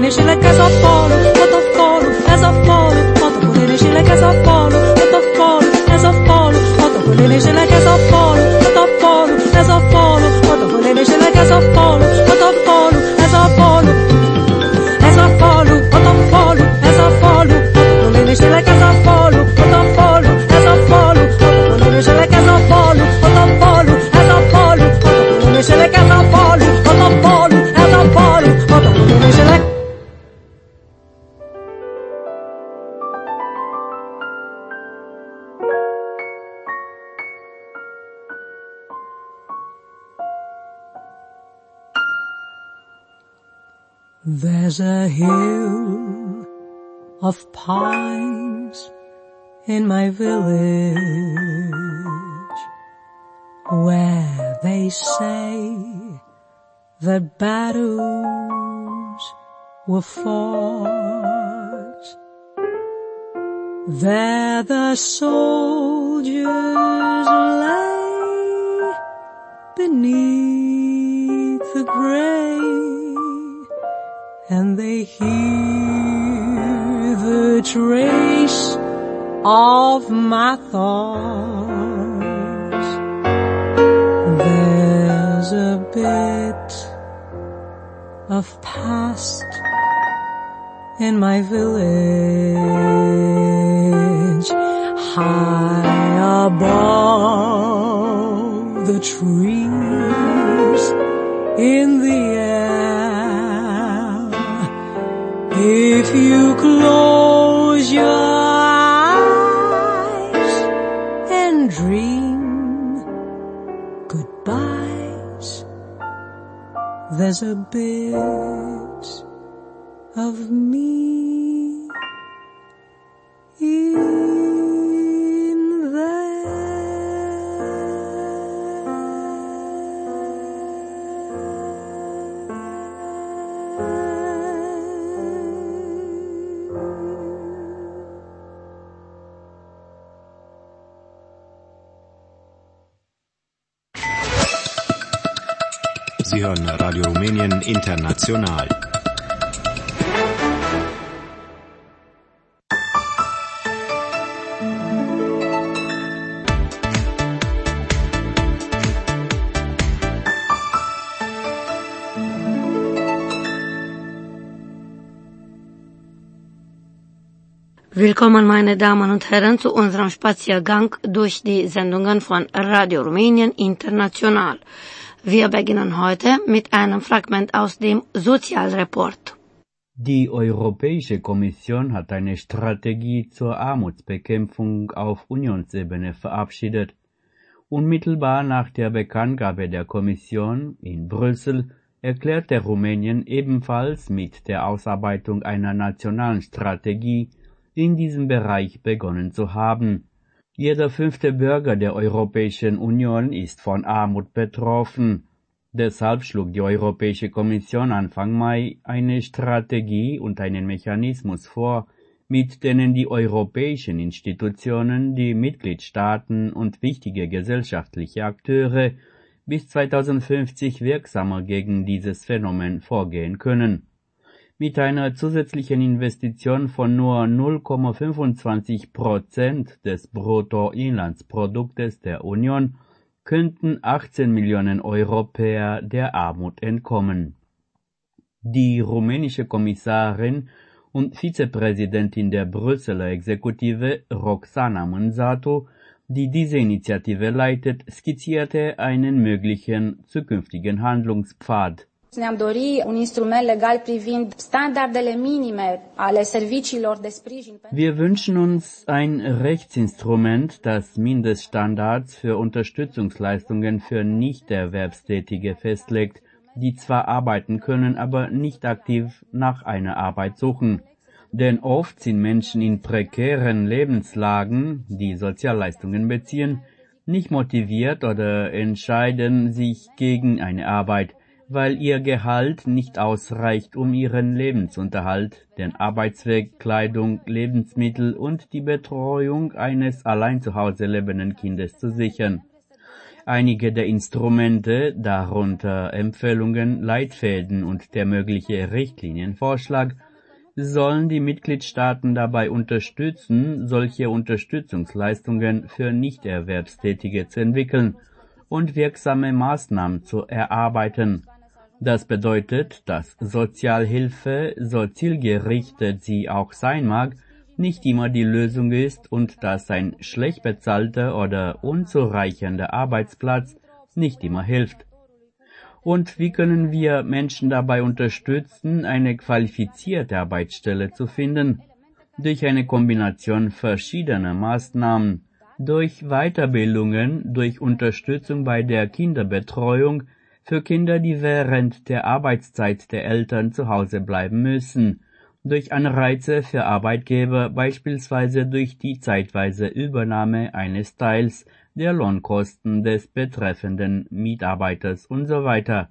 polényesélek ez a falu, ott a falu, ez a falu, ott a polényesélek ez a falu, ott a falu, ez a falu, ott a polényesélek ez a falu, ott a falu, ez a falu, ott a polényesélek ez a falu, ott a falu, ez a falu, ez a falu, ott a falu, ez a falu, ott a polényesélek ez a falu, ott a falu, ez a falu, ott a polényesélek ez a falu, ott a falu, ez a falu, ott a polényesélek ez a falu, ott a falu, ez a falu, ott a polényesélek. There's a hill of pines in my village where they say that battles were fought. There the soldiers lay beneath the gray, and they hear the trace of my thoughts. There's a bit of past in my village, high above the trees in the if you close your eyes and dream goodbyes, there's a bit of me in there. Sie hören Radio Rumänien International. Willkommen, meine Damen und Herren, zu unserem Spaziergang durch die Sendungen von Radio Rumänien International. Wir beginnen heute mit einem Fragment aus dem Sozialreport. Die Europäische Kommission hat eine Strategie zur Armutsbekämpfung auf Unionsebene verabschiedet. Unmittelbar nach der Bekanntgabe der Kommission in Brüssel erklärte Rumänien ebenfalls mit der Ausarbeitung einer nationalen Strategie in diesem Bereich begonnen zu haben. Jeder fünfte Bürger der Europäischen Union ist von Armut betroffen. Deshalb schlug die Europäische Kommission Anfang Mai eine Strategie und einen Mechanismus vor, mit denen die europäischen Institutionen, die Mitgliedstaaten und wichtige gesellschaftliche Akteure bis zweitausendfünfzig wirksamer gegen dieses Phänomen vorgehen können. Mit einer zusätzlichen Investition von nur null Komma fünfundzwanzig Prozent des Bruttoinlandsproduktes der Union könnten achtzehn Millionen Europäer der Armut entkommen. Die rumänische Kommissarin und Vizepräsidentin der Brüsseler Exekutive Roxana Mânzatu, die diese Initiative leitet, skizzierte einen möglichen zukünftigen Handlungspfad. Ne-am dori un instrument legal privind standardele minime ale serviciilor de sprijin. Wir wünschen uns ein Rechtsinstrument, das Mindeststandards für Unterstützungsleistungen für Nichterwerbstätige festlegt, die zwar arbeiten können, aber nicht aktiv nach einer Arbeit suchen. Denn oft sind Menschen in prekären Lebenslagen, die Sozialleistungen beziehen, nicht motiviert oder entscheiden sich gegen eine Arbeit, weil ihr Gehalt nicht ausreicht, um ihren Lebensunterhalt, den Arbeitsweg, Kleidung, Lebensmittel und die Betreuung eines allein zu Hause lebenden Kindes zu sichern. Einige der Instrumente, darunter Empfehlungen, Leitfäden und der mögliche Richtlinienvorschlag, sollen die Mitgliedstaaten dabei unterstützen, solche Unterstützungsleistungen für Nichterwerbstätige zu entwickeln und wirksame Maßnahmen zu erarbeiten. Das bedeutet, dass Sozialhilfe, so zielgerichtet sie auch sein mag, nicht immer die Lösung ist und dass ein schlecht bezahlter oder unzureichender Arbeitsplatz nicht immer hilft. Und wie können wir Menschen dabei unterstützen, eine qualifizierte Arbeitsstelle zu finden? Durch eine Kombination verschiedener Maßnahmen, durch Weiterbildungen, durch Unterstützung bei der Kinderbetreuung für Kinder, die während der Arbeitszeit der Eltern zu Hause bleiben müssen, durch Anreize für Arbeitgeber, beispielsweise durch die zeitweise Übernahme eines Teils der Lohnkosten des betreffenden Mitarbeiters und so weiter.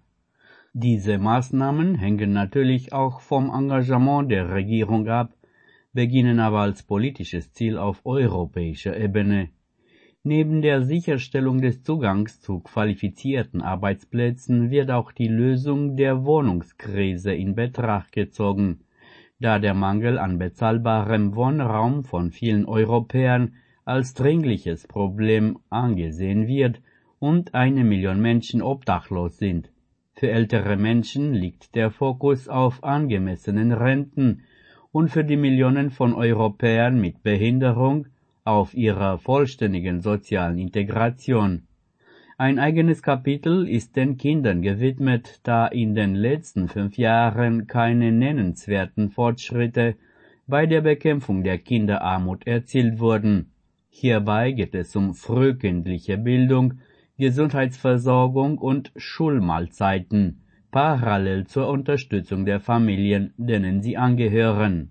Diese Maßnahmen hängen natürlich auch vom Engagement der Regierung ab, beginnen aber als politisches Ziel auf europäischer Ebene. Neben der Sicherstellung des Zugangs zu qualifizierten Arbeitsplätzen wird auch die Lösung der Wohnungskrise in Betracht gezogen, da der Mangel an bezahlbarem Wohnraum von vielen Europäern als dringliches Problem angesehen wird und eine Million Menschen obdachlos sind. Für ältere Menschen liegt der Fokus auf angemessenen Renten und für die Millionen von Europäern mit Behinderung auf ihrer vollständigen sozialen Integration. Ein eigenes Kapitel ist den Kindern gewidmet, da in den letzten fünf Jahren keine nennenswerten Fortschritte bei der Bekämpfung der Kinderarmut erzielt wurden. Hierbei geht es um frühkindliche Bildung, Gesundheitsversorgung und Schulmahlzeiten, parallel zur Unterstützung der Familien, denen sie angehören.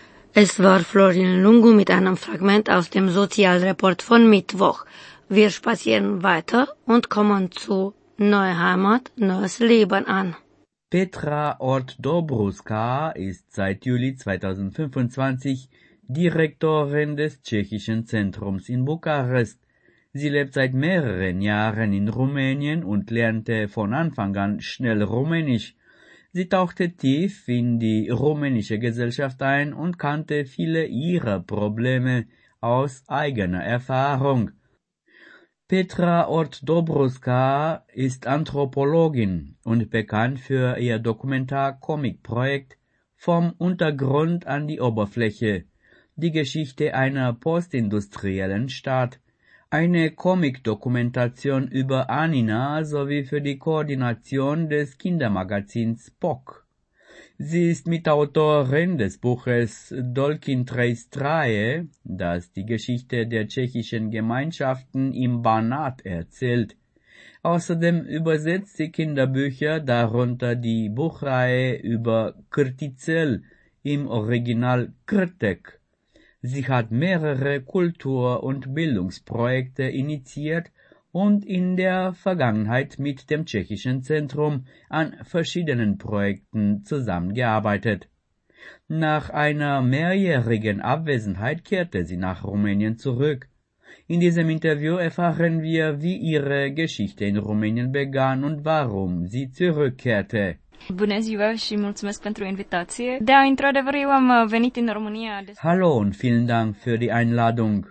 Es war Florian Lungu mit einem Fragment aus dem Sozialreport von Mittwoch. Wir spazieren weiter und kommen zu Neue Heimat, neues Leben an. Petra Ort-Dobruska ist seit Juli zweitausendfünfundzwanzig Direktorin des Tschechischen Zentrums in Bukarest. Sie lebt seit mehreren Jahren in Rumänien und lernte von Anfang an schnell Rumänisch. Sie tauchte tief in die rumänische Gesellschaft ein und kannte viele ihrer Probleme aus eigener Erfahrung. Petra Ort-Dobruska ist Anthropologin und bekannt für ihr Dokumentar-Comic-Projekt Vom Untergrund an die Oberfläche, die Geschichte einer postindustriellen Stadt, eine Comic-Dokumentation über Anina sowie für die Koordination des Kindermagazins P O C. Sie ist Mitautorin des Buches Dolkin Trei, das die Geschichte der tschechischen Gemeinschaften im Banat erzählt. Außerdem übersetzt sie Kinderbücher, darunter die Buchreihe über Krtizel, im Original Krtek. Sie hat mehrere Kultur- und Bildungsprojekte initiiert und in der Vergangenheit mit dem Tschechischen Zentrum an verschiedenen Projekten zusammengearbeitet. Nach einer mehrjährigen Abwesenheit kehrte sie nach Rumänien zurück. In diesem Interview erfahren wir, wie ihre Geschichte in Rumänien begann und warum sie zurückkehrte. Bună ziua și mulțumesc pentru invitație. Da, într-adevăr, eu am venit în România. Hallo und vielen Dank für die Einladung.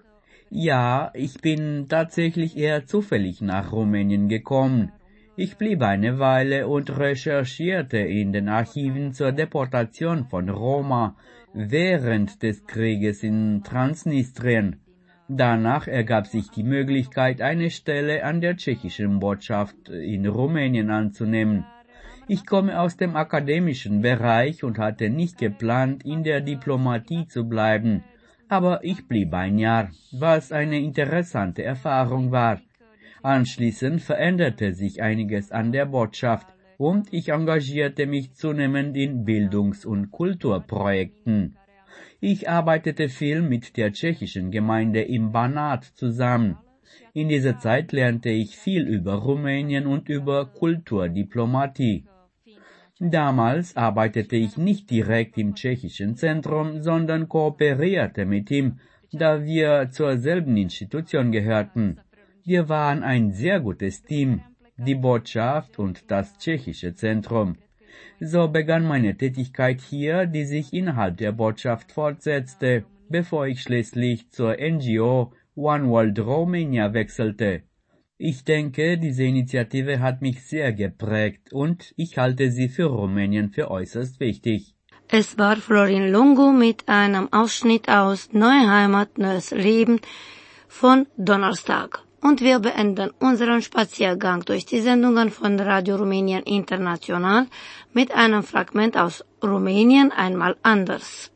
Ja, ich bin tatsächlich eher zufällig nach Rumänien gekommen. Ich blieb eine Weile und recherchierte in den Archiven zur Deportation von Roma während des Krieges in Transnistrien. Danach ergab sich die Möglichkeit, eine Stelle an der tschechischen Botschaft in Rumänien anzunehmen. Ich komme aus dem akademischen Bereich und hatte nicht geplant, in der Diplomatie zu bleiben, aber ich blieb ein Jahr, was eine interessante Erfahrung war. Anschließend veränderte sich einiges an der Botschaft und ich engagierte mich zunehmend in Bildungs- und Kulturprojekten. Ich arbeitete viel mit der tschechischen Gemeinde im Banat zusammen. In dieser Zeit lernte ich viel über Rumänien und über Kulturdiplomatie. Damals arbeitete ich nicht direkt im Tschechischen Zentrum, sondern kooperierte mit ihm, da wir zur selben Institution gehörten. Wir waren ein sehr gutes Team, die Botschaft und das tschechische Zentrum. So begann meine Tätigkeit hier, die sich innerhalb der Botschaft fortsetzte, bevor ich schließlich zur N G O One World Romania wechselte. Ich denke, diese Initiative hat mich sehr geprägt und ich halte sie für Rumänien für äußerst wichtig. Es war Florin Lungu mit einem Ausschnitt aus Neue Heimat, Neues Leben von Donnerstag. Und wir beenden unseren Spaziergang durch die Sendungen von Radio Rumänien International mit einem Fragment aus Rumänien einmal anders.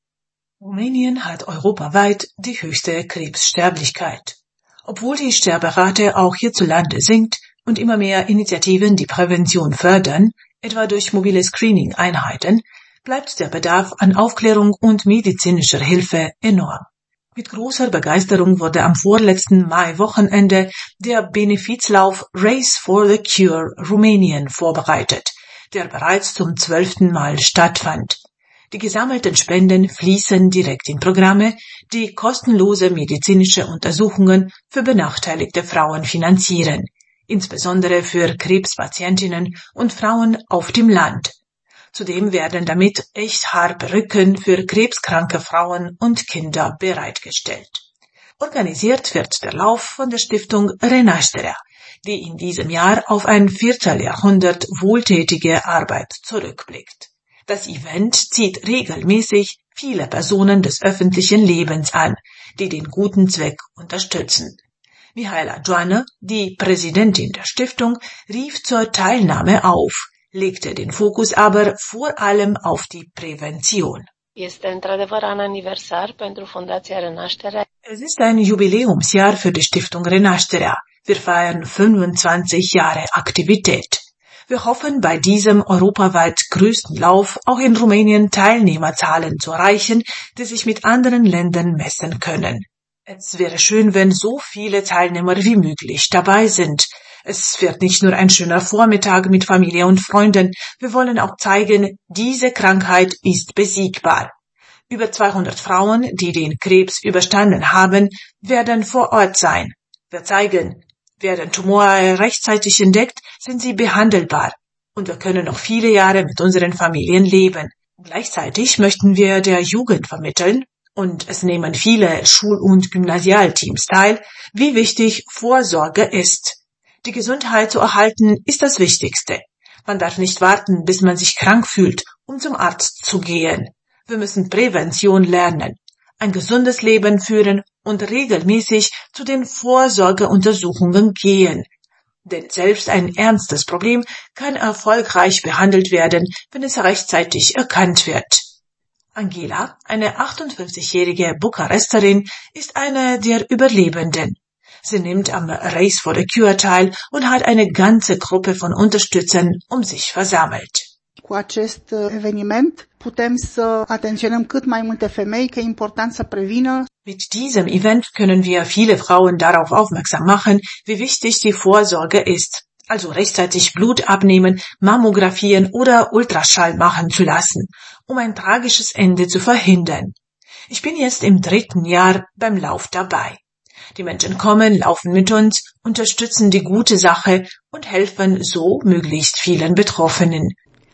Rumänien hat europaweit die höchste Krebssterblichkeit. Obwohl die Sterberate auch hierzulande sinkt und immer mehr Initiativen die Prävention fördern, etwa durch mobile Screening-Einheiten, bleibt der Bedarf an Aufklärung und medizinischer Hilfe enorm. Mit großer Begeisterung wurde am vorletzten Mai-Wochenende der Benefizlauf Race for the Cure Rumänien vorbereitet, der bereits zum zwölften Mal stattfand. Die gesammelten Spenden fließen direkt in Programme, die kostenlose medizinische Untersuchungen für benachteiligte Frauen finanzieren, insbesondere für Krebspatientinnen und Frauen auf dem Land. Zudem werden damit echt Haarperücken für krebskranke Frauen und Kinder bereitgestellt. Organisiert wird der Lauf von der Stiftung Renașterea, die in diesem Jahr auf ein Vierteljahrhundert wohltätige Arbeit zurückblickt. Das Event zieht regelmäßig viele Personen des öffentlichen Lebens an, die den guten Zweck unterstützen. Mihaela Joană, die Präsidentin der Stiftung, rief zur Teilnahme auf, legte den Fokus aber vor allem auf die Prävention. Este într-adevăr an aniversar pentru Fundația Renașterea. Es ist ein Jubiläumsjahr für die Stiftung Renașterea. Wir feiern fünfundzwanzig Jahre Aktivität. Wir hoffen, bei diesem europaweit größten Lauf auch in Rumänien Teilnehmerzahlen zu erreichen, die sich mit anderen Ländern messen können. Es wäre schön, wenn so viele Teilnehmer wie möglich dabei sind. Es wird nicht nur ein schöner Vormittag mit Familie und Freunden. Wir wollen auch zeigen, diese Krankheit ist besiegbar. Über zweihundert Frauen, die den Krebs überstanden haben, werden vor Ort sein. Wir zeigen, werden Tumore rechtzeitig entdeckt, sind sie behandelbar. Und wir können noch viele Jahre mit unseren Familien leben. Gleichzeitig möchten wir der Jugend vermitteln, und es nehmen viele Schul- und Gymnasialteams teil, wie wichtig Vorsorge ist. Die Gesundheit zu erhalten ist das Wichtigste. Man darf nicht warten, bis man sich krank fühlt, um zum Arzt zu gehen. Wir müssen Prävention lernen, ein gesundes Leben führen und regelmäßig zu den Vorsorgeuntersuchungen gehen. Denn selbst ein ernstes Problem kann erfolgreich behandelt werden, wenn es rechtzeitig erkannt wird. Angela, eine achtundfünfzigjährige Bukaresterin, ist eine der Überlebenden. Sie nimmt am Race for the Cure teil und hat eine ganze Gruppe von Unterstützern um sich versammelt. Cu acest eveniment putem să atenționăm cât mai multe femei că e important să prevină. Mit diesem Event können wir viele Frauen darauf aufmerksam machen, wie wichtig die Vorsorge ist. Also rechtzeitig Blut abnehmen, Mammografieren oder Ultraschall machen zu lassen, um ein tragisches Ende zu verhindern. Ich bin jetzt im dritten Jahr beim Lauf dabei. Die Menschen kommen, laufen mit uns, unterstützen die gute Sache und helfen so möglichst vielen Betroffenen.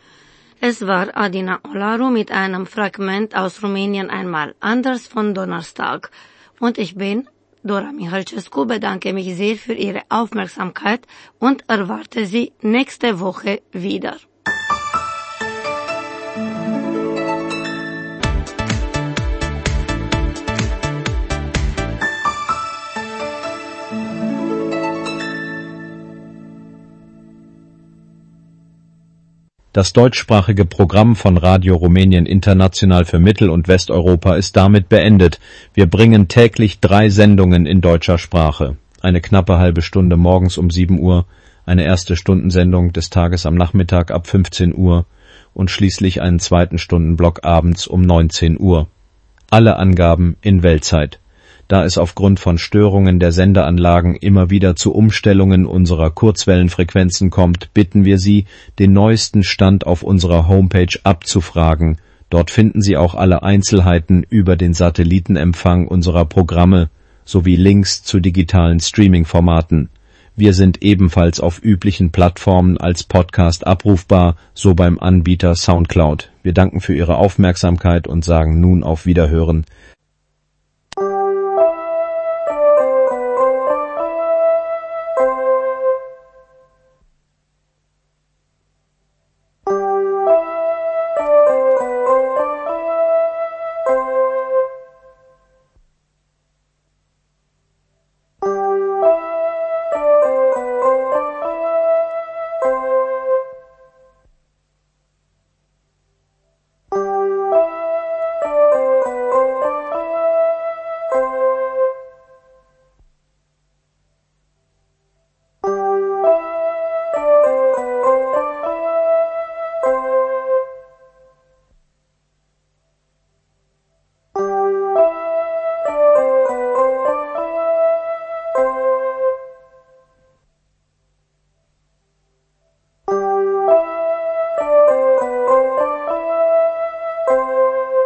Es war Adina Olaru mit einem Fragment aus Rumänien einmal anders von Donnerstag. Und ich bin Dora Mihalcescu, bedanke mich sehr für Ihre Aufmerksamkeit und erwarte Sie nächste Woche wieder. Das deutschsprachige Programm von Radio Rumänien International für Mittel- und Westeuropa ist damit beendet. Wir bringen täglich drei Sendungen in deutscher Sprache. Eine knappe halbe Stunde morgens um sieben Uhr, eine erste Stundensendung des Tages am Nachmittag ab fünfzehn Uhr und schließlich einen zweiten Stundenblock abends um neunzehn Uhr. Alle Angaben in Weltzeit. Da es aufgrund von Störungen der Sendeanlagen immer wieder zu Umstellungen unserer Kurzwellenfrequenzen kommt, bitten wir Sie, den neuesten Stand auf unserer Homepage abzufragen. Dort finden Sie auch alle Einzelheiten über den Satellitenempfang unserer Programme sowie Links zu digitalen Streaming-Formaten. Wir sind ebenfalls auf üblichen Plattformen als Podcast abrufbar, so beim Anbieter Soundcloud. Wir danken für Ihre Aufmerksamkeit und sagen nun auf Wiederhören.